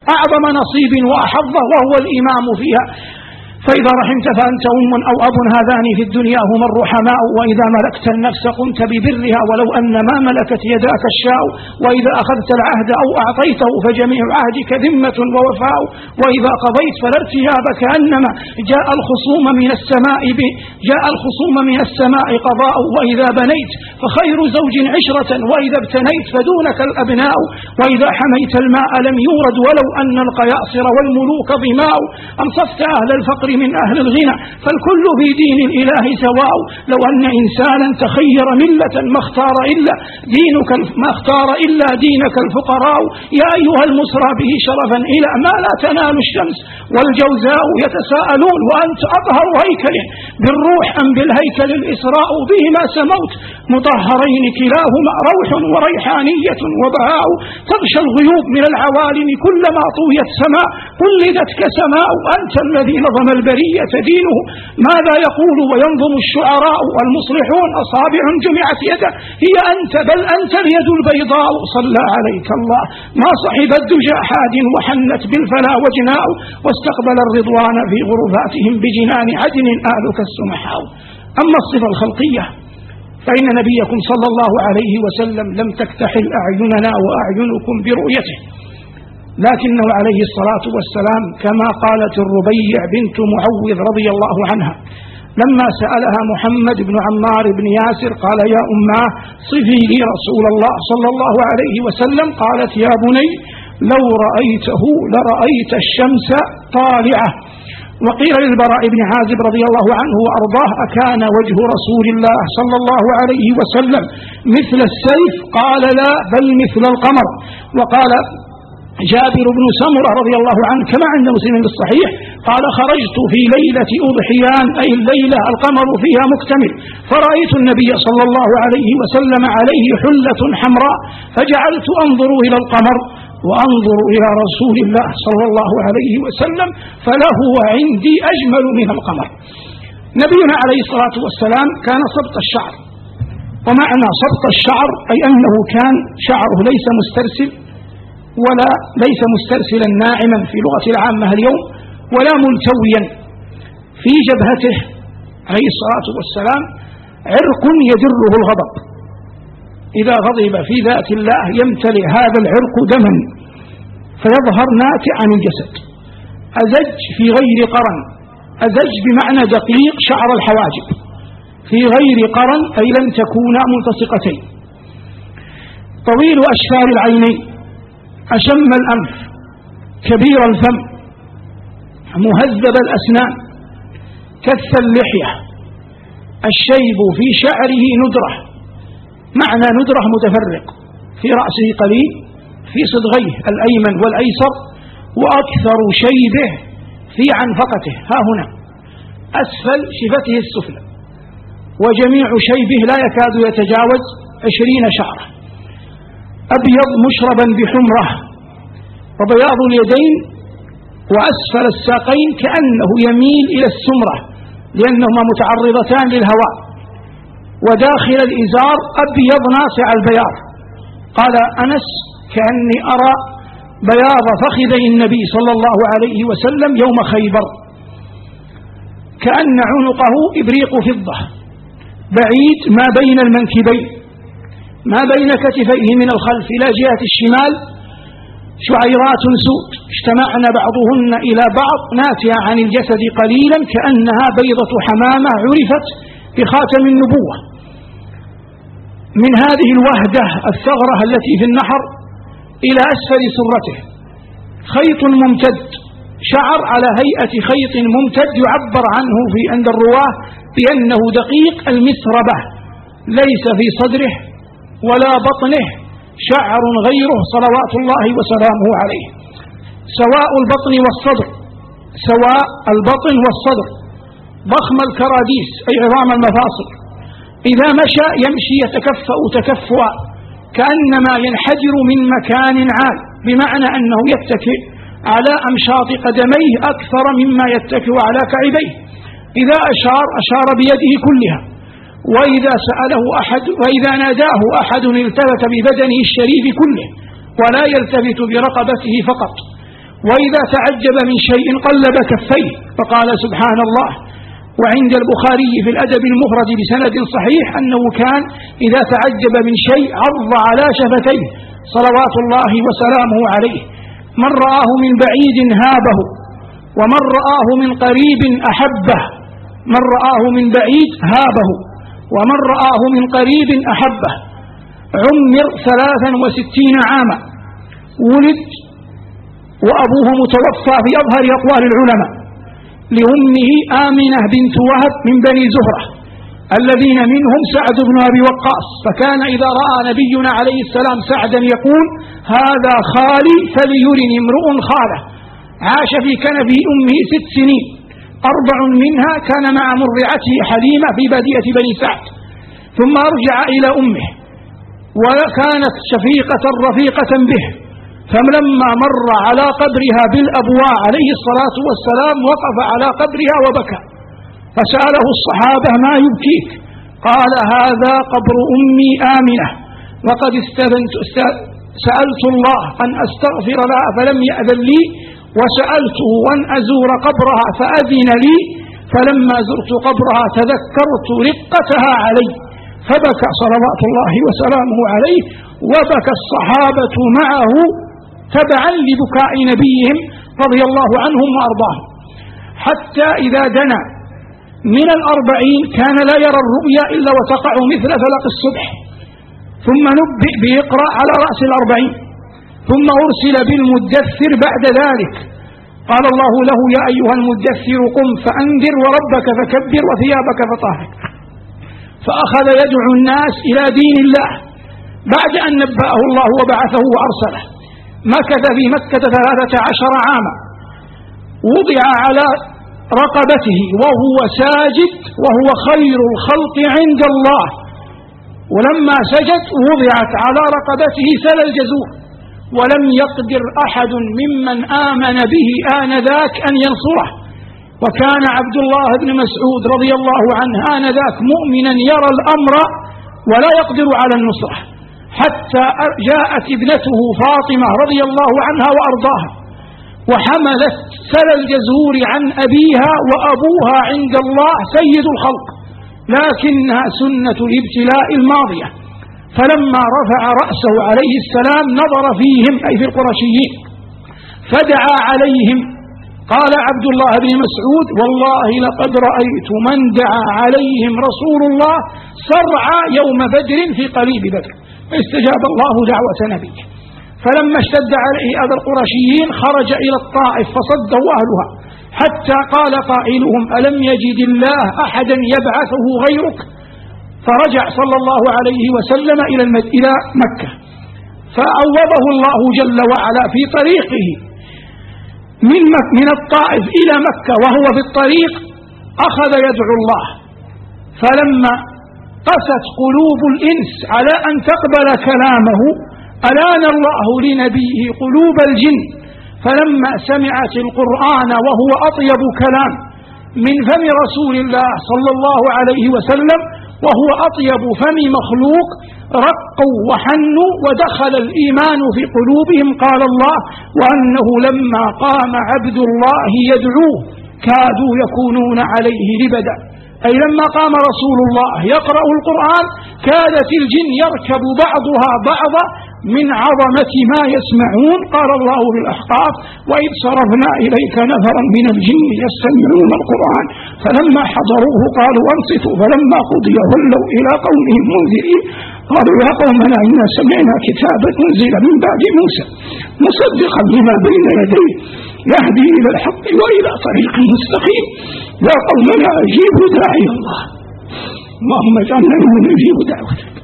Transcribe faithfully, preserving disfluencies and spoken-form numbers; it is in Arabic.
أعظم نصيب وأحظه، وهو الإمام فيها. فإذا رحمت فأنت أم أو أب، هذان في الدنيا هما الرحماء. وإذا ملكت النفس قمت ببرها ولو أن ما ملكت يداك الشاء. وإذا أخذت العهد أو أعطيته فجميع عهدك ذمة ووفاء. وإذا قضيت فلا ارتياب كأنما جاء الخصوم من السماء ب... جاء الخصوم من السماء قضاء. وإذا بنيت فخير زوج عشرة، وإذا ابتنيت فدونك الأبناء. وإذا حميت الماء لم يورد ولو أن القياصر والملوك ضماء. أنصفت أهل الفقر من أهل الغنى فالكل في دين الإله سواء. لو أن إنسانا تخير ملة ما اختار إلا دينك ما اختار إلا دينك الفقراء. يا أيها المسرى به شرفا إلى ما لا تنال الشمس والجوزاء. يتساءلون وأنت أطهر هيكل بالروح أم بالهيكل الإسراء. بهما سموت مطهرين كلاهما روح وريحانية وبهاء. تغشى الغيوب من العوالم كلما طويت سماء قلدتك سماء. أنت الذي نظم البرية دينه ماذا يقول وينظم الشعراء. والمصلحون أصابع جمعت يده هي أنت، بل أنت اليد البيضاء. صلى عليك الله ما صحب الدجى حاد وحنت بالفلا وجناء. واستقبل الرضوان في غرفاتهم بجنان عدن آلك السمحاء. أما الصفة الخلقية فإن نبيكم صلى الله عليه وسلم لم تكتحل أعيننا وأعينكم برؤيته، لكنه عليه الصلاة والسلام كما قالت الربيع بنت معوذ رضي الله عنها لما سألها محمد بن عمار بن ياسر قال يا أماه صفي لي رسول الله صلى الله عليه وسلم. قالت يا بني لو رأيته لرأيت الشمس طالعة. وقيل للبراء بن عازب رضي الله عنه وأرضاه أكان وجه رسول الله صلى الله عليه وسلم مثل السيف؟ قال لا بل مثل القمر. وقال جابر بن سمرة رضي الله عنه كما عند مسلم بالصحيح قال خرجت في ليلة أضحيان أي الليلة القمر فيها مكتمل فرأيت النبي صلى الله عليه وسلم عليه حلة حمراء فجعلت أنظر إلى القمر وأنظر إلى رسول الله صلى الله عليه وسلم فلهو عندي أجمل من القمر. نبينا عليه الصلاة والسلام كان سبط الشعر، ومعنى سبط الشعر أي أنه كان شعره ليس مسترسل ولا ليس مسترسلا ناعما في لغة العامة اليوم ولا ملتويا. في جبهته عليه الصلاة والسلام عرق يدره الغضب، إذا غضب في ذات الله يمتلئ هذا العرق دما فيظهر ناتعا عن الجسد. أزج في غير قرن، أزج بمعنى دقيق شعر الحواجب، في غير قرن أي لم تكونا ملتصقتين. طويل أشفار العينين، أشم الأنف، كبير الفم، مهذب الأسنان، كث اللحية، الشيب في شعره ندرة، معنى ندرة متفرق، في رأسه قليل، في صدغيه الأيمن والأيسر، وأكثر شيبه في عنفقته ها هنا أسفل شفته السفلى، وجميع شيبه لا يكاد يتجاوز عشرين شعرة. أبيض مشربا بحمرة، وبياض اليدين وأسفل الساقين كأنه يميل إلى السمرة لأنهما متعرضتان للهواء، وداخل الإزار أبيض ناصع البياض. قال أنس كأني أرى بياض فخذي النبي صلى الله عليه وسلم يوم خيبر، كأن عنقه إبريق فضة بعيد ما بين المنكبين، ما بين كتفيه من الخلف إلى جهة الشمال شعيرات سود اجتمعن بعضهن إلى بعض ناتعة عن الجسد قليلا كأنها بيضة حمامة عرفت بخاتم النبوة. من هذه الوهدة الثغرة التي في النحر إلى أسفل سرته خيط ممتد، شعر على هيئة خيط ممتد يعبر عنه في عند الرواه بأنه دقيق المسربة، ليس في صدره ولا بطنه شعر غيره صلوات الله وسلامه عليه. سواء البطن والصدر، سواء البطن والصدر، ضخم الكراديس أي عظام المفاصل، إذا مشى يمشي يتكفأ تكفؤا كأنما ينحدر من مكان عال، بمعنى أنه يتكئ على أمشاط قدميه أكثر مما يتكئ على كعبيه. إذا أشار أشار بيده كلها، وإذا سأله أحد وإذا ناداه أحد التفت ببدنه الشريف كله ولا يلتفت برقبته فقط. وإذا تعجب من شيء قلب كفيه فقال سبحان الله. وعند البخاري في الأدب المفرد بسند صحيح أنه كان إذا تعجب من شيء عض على شفتيه صلوات الله وسلامه عليه. من رآه من بعيد هابه، ومن رآه من قريب أحبه. من رآه من بعيد هابه، ومن رآه من قريب أحبه. عمر ثلاثا وستين عاما، ولد وأبوه متوفى في أظهر أقوال العلماء، لأمه آمنة بنت وهب من بني زهرة الذين منهم سعد بن أبي وقاص، فكان إذا رأى نبينا عليه السلام سعدا يقول هذا خالي فليرني امرؤ خاله. عاش في كنف أمه ست سنين، أربع منها كان مع مرضعته حليمة في بادية بني سعد، ثم رجع إلى أمه وكانت شفيقة رفيقة به. فلما مر على قبرها بالأبواء عليه الصلاة والسلام وقف على قبرها وبكى، فسأله الصحابة ما يبكيك؟ قال هذا قبر أمي آمنة، وقد سألت الله أن أستغفر لها فلم يأذن لي، وسألته أن أزور قبرها فأذن لي، فلما زرت قبرها تذكرت رقتها علي، فبكى صلوات الله وسلامه عليه، وبكى الصحابة معه تبعا لبكاء نبيهم رضي الله عنهم وأرضاهم. حتى إذا دنا من الأربعين كان لا يرى الرؤيا إلا وتقع مثل فلق الصبح، ثم نبئ بيقرأ على رأس الأربعين، ثم أرسل بالمدثر بعد ذلك. قال الله له يا أيها المدثر قم فأنذر وربك فكبر وثيابك فطهر. فأخذ يدعو الناس إلى دين الله بعد أن نبأه الله وبعثه وأرسله. مكث في مكة ثلاثة عشر عاما، وضع على رقبته وهو ساجد وهو خير الخلق عند الله، ولما سجد وضعت على رقبته سل الجزور، ولم يقدر أحد ممن آمن به آنذاك أن ينصره. وكان عبد الله بن مسعود رضي الله عنه آنذاك مؤمنا يرى الأمر ولا يقدر على النصرة، حتى جاءت ابنته فاطمة رضي الله عنها وأرضاها وحملت سل الجزور عن أبيها، وأبوها عند الله سيد الخلق، لكنها سنة الابتلاء الماضية. فلما رفع رأسه عليه السلام نظر فيهم أي في القرشيين فدعا عليهم. قال عبد الله بن مسعود والله لقد رأيت من دعا عليهم رسول الله سرعى يوم بدر في قليب بدر، فاستجاب الله دعوة نبيه. فلما اشتد عليه أذى القرشيين خرج إلى الطائف فصده أهلها، حتى قال قائلهم ألم يجد الله أحدا يبعثه غيرك؟ فرجع صلى الله عليه وسلم إلى إلى مكة، فعوضه الله جل وعلا في طريقه من من الطائف إلى مكة، وهو في الطريق أخذ يدعو الله. فلما قست قلوب الإنس على أن تقبل كلامه ألان الله لنبيه قلوب الجن، فلما سمعت القرآن وهو أطيب كلام من فم رسول الله صلى الله عليه وسلم وهو أطيب فم مخلوق رقوا وحنوا ودخل الإيمان في قلوبهم. قال الله وأنه لما قام عبد الله يدعوه كادوا يكونون عليه لبدا، أي لما قام رسول الله يقرأ القرآن كادت الجن يركب بعضها بعضا من عظمة ما يسمعون. قال الله في الأحقاف وإذ صرفنا إليك نفرا من الجن يستمعون القرآن فلما حضروه قالوا أنصتوا فلما قضي ولوا إلى قومهم منذرين قالوا يا قومنا إنا سمعنا كتابا أنزل من بعد موسى مصدقا لما بين يديه يهدي إلى الحق وإلى طريق مستقيم يا قومنا أجيبوا داعي الله اللهم اجعلنا ممن يجيب دعوتك.